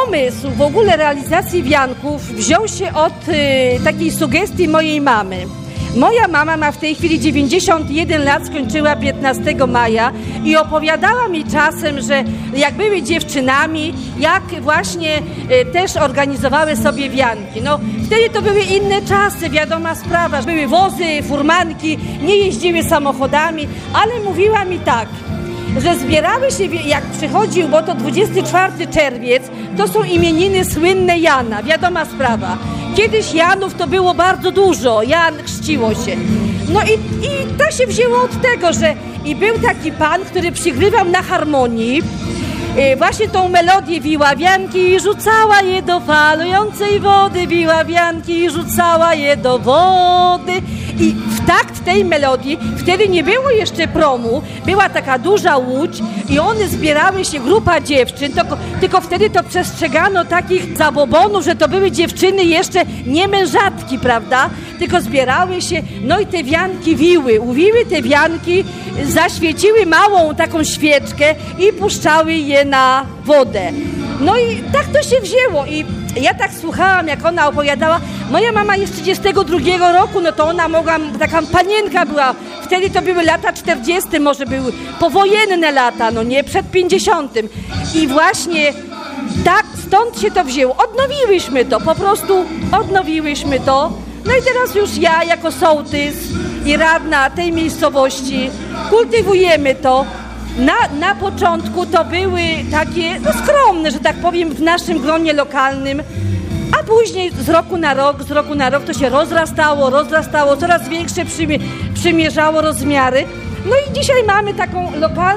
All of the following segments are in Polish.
pomysł w ogóle realizacji wianków wziął się od takiej sugestii mojej mamy. Moja mama ma w tej chwili 91 lat, skończyła 15 maja i opowiadała mi czasem, że jak były dziewczynami, jak właśnie też organizowały sobie wianki. No, wtedy to były inne czasy, wiadoma sprawa, były wozy, furmanki, nie jeździły samochodami, ale mówiła mi tak, że zbierały się, jak przychodził, bo to 24 czerwiec, to są imieniny słynne Jana, wiadoma sprawa. Kiedyś Janów to było bardzo dużo, Jan chrzciło się. No i to się wzięło od tego, że i był taki pan, który przygrywał na harmonii, właśnie tą melodię wiła wianki i rzucała je do falującej wody, wiła wianki i rzucała je do wody. I w takt tej melodii, wtedy nie było jeszcze promu, była taka duża łódź i one zbierały się, grupa dziewczyn, tylko wtedy to przestrzegano takich zabobonów, że to były dziewczyny jeszcze nie mężatki, prawda? Tylko zbierały się, no i te wianki wiły, uwiły te wianki, zaświeciły małą taką świeczkę i puszczały je na wodę. No i tak to się wzięło i ja tak słuchałam, jak ona opowiadała. Moja mama jest 32 roku, no to ona mogła, taka panienka była. Wtedy to były lata 40, może były powojenne lata, no nie przed 50. I właśnie tak, stąd się to wzięło. Odnowiłyśmy to, po prostu odnowiłyśmy to. No i teraz już ja jako sołtys i radna tej miejscowości kultywujemy to. Na początku to były takie skromne, że tak powiem, w naszym gronie lokalnym, a później z roku na rok to się rozrastało, coraz większe przymierzało rozmiary. No i dzisiaj mamy taką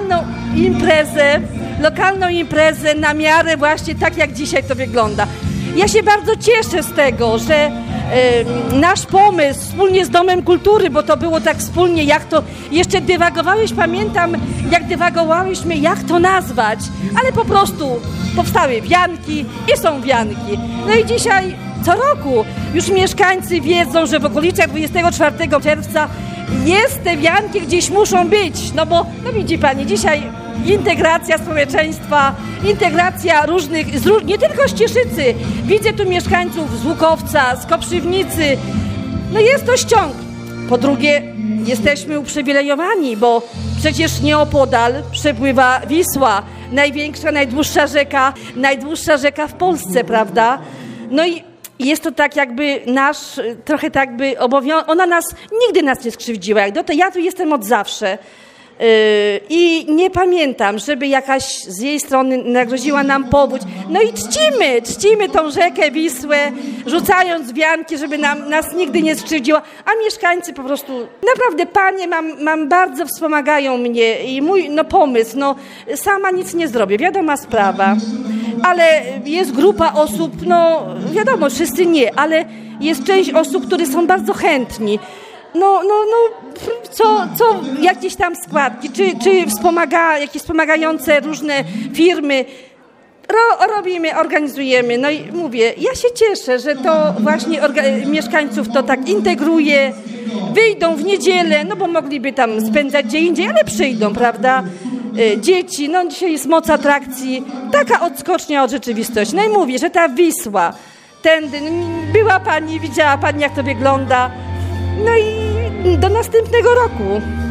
lokalną imprezę na miarę właśnie tak, jak dzisiaj to wygląda. Ja się bardzo cieszę z tego, że nasz pomysł wspólnie z Domem Kultury, bo to było tak wspólnie, jak to jeszcze pamiętam, jak dywagowałyśmy, jak to nazwać, ale po prostu powstały wianki i są wianki. No i dzisiaj co roku już mieszkańcy wiedzą, że w okolicach 24 czerwca te wianki gdzieś muszą być, no bo widzi pani, dzisiaj integracja społeczeństwa, integracja nie tylko z Cieszycy. Widzę tu mieszkańców z Łukowca, z Koprzywnicy. No jest to ściąg. Po drugie, jesteśmy uprzywilejowani, bo przecież nieopodal przepływa Wisła, największa, najdłuższa rzeka w Polsce, prawda? No i jest to tak jakby trochę tak by nigdy nas nie skrzywdziła. Ja tu jestem od zawsze. I nie pamiętam, żeby jakaś z jej strony nagroziła nam powódź. No i czcimy tą rzekę Wisłę, rzucając wianki, żeby nas nigdy nie skrzywdziła, a mieszkańcy po prostu, naprawdę panie mam bardzo wspomagają mnie i mój pomysł, sama nic nie zrobię, wiadoma sprawa, ale jest grupa osób, wiadomo, wszyscy nie, ale jest część osób, które są bardzo chętni. Jakieś tam składki, czy jakieś wspomagające różne firmy, robimy, organizujemy. No i mówię, ja się cieszę, że to właśnie mieszkańców to tak integruje, wyjdą w niedzielę, bo mogliby tam spędzać gdzie indziej, ale przyjdą, prawda? Dzieci, dzisiaj jest moc atrakcji, taka odskocznia od rzeczywistości. No i mówię, że ta Wisła, tędy, była pani, widziała pani, jak to wygląda. No i do następnego roku.